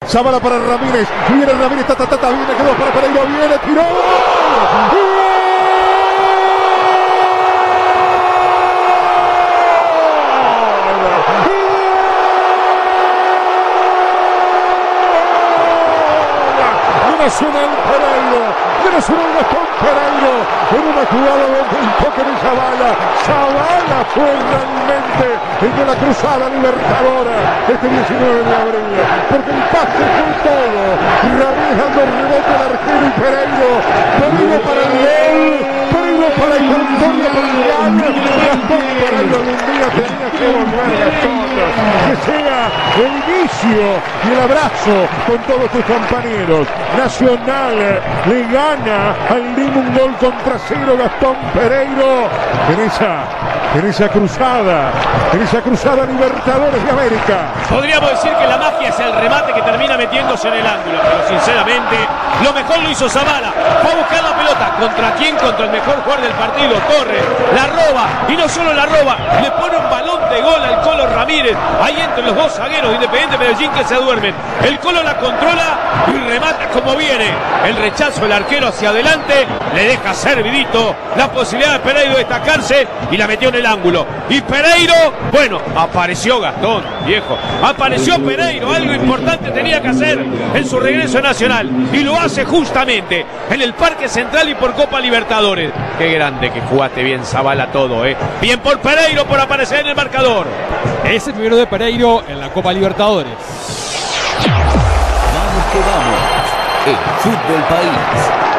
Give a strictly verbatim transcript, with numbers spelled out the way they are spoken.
Zavala para Ramírez. Viene Ramírez, ta, ta, ta, ta, viene, quedó para Pereiro, viene, tiró. Nacional Pereiro, de Nacional Gastón Pereiro, en una jugada donde un toque de Zavala. Zavala fue realmente el de la cruzada libertadora este diecinueve de abril, porque el pase fue todo. Ramírez dando rebote al arquero y Pereiro, Pereiro para el gol, Pereiro para la victoria, para el gol. Gastón Pereiro algún día tenía que volver, Gastón, que sea el inicio y el abrazo con todos tus compañeros. Nacional le gana al Lima un gol contra cero. Gastón Pereiro en esa, en esa cruzada, en esa cruzada Libertadores de América. Podríamos decir que la magia es el remate que termina metiéndose en el ángulo, pero sinceramente lo mejor lo hizo Zavala. Fue a buscar la pelota. ¿Contra quién? Contra el mejor jugador del partido, Torres. La roba, y no solo la roba, le pone un balón de gol al Colo Ramírez. Ahí entre los dos zagueros de Independiente Medellín que se duermen. El Colo la controla y remata como viene. El rechazo del arquero hacia adelante le deja servidito la posibilidad de Pereiro de destacarse y la metió en el ángulo. Y Pereiro, bueno, apareció Gastón, viejo. Apareció Pereiro, algo importante tenía que hacer en su regreso a Nacional. Y lo hace justamente en el Parque Central y por Copa Libertadores. Qué grande que jugaste bien, Zavala, todo, ¿eh? Bien por Pereiro por aparecer en el marcador. Es el primero de Pereiro en la Copa Libertadores. Vamos que vamos. El Fútbol País.